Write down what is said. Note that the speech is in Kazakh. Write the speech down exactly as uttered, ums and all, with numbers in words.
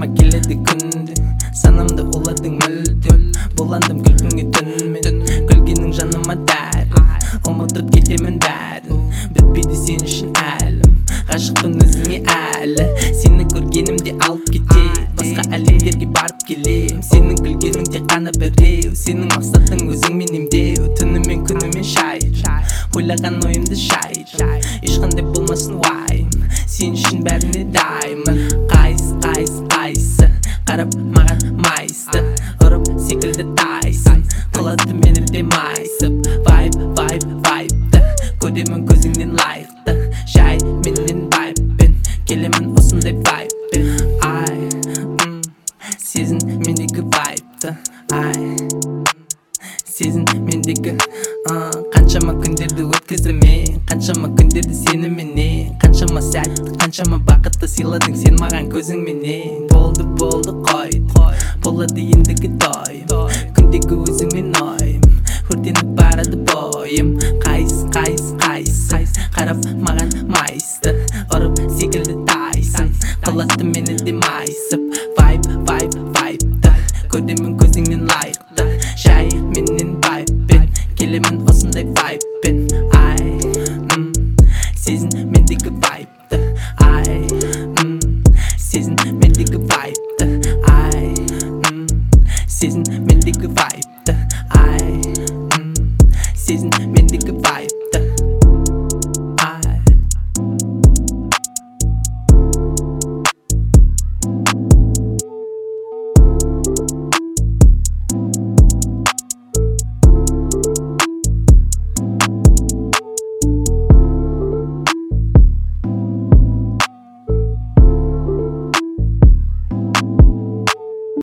Жаныма келеді күнде, санамда уладың мүлдем. Буландым күлкіңе түнмен, күлгенің жаныма дәрі. Ұмытып кетемін бәрін, бітпейді сен үшін әлім. Ғашықпын өзіңе әлі, сені көргенімде алып кетейін. Басқа әлемдерге барып келем, сенің күлгенің тек қана біреу. Сенің мақсатың өзіңмен емдеу, түнімен күнімен шайыр. Ойлаған ойымды шайыр, ешқандай болмасын уайым. Сен үшін бәріне дайынмын. Қайсы, қайсы, қайсы, қарап маған майысты. Ұрып секілді тайсын, қылады мені де майысып. Вайб, вайб, вайбты, көремін көзіңнен лайықты. Жай менен вайбпен, келемін осындай вайбпен. Ай, сезін мендегі вайбты. Ай, сезін мендегі. Қаншама күндерді өткіздім мен, қаншама күндерді сеніменен. Қаншама сәтті, қаншама бақытты сыйладың сен маған көзіңменен. Болды, болды, қой, болады ендігі тойым. Күндегі өзіңмен ойым, өртеніп барады бойым. Қайсы, қайсы, қайсы, қарап маған майысты. Ұрып секілді тайсын, қылады мені де май.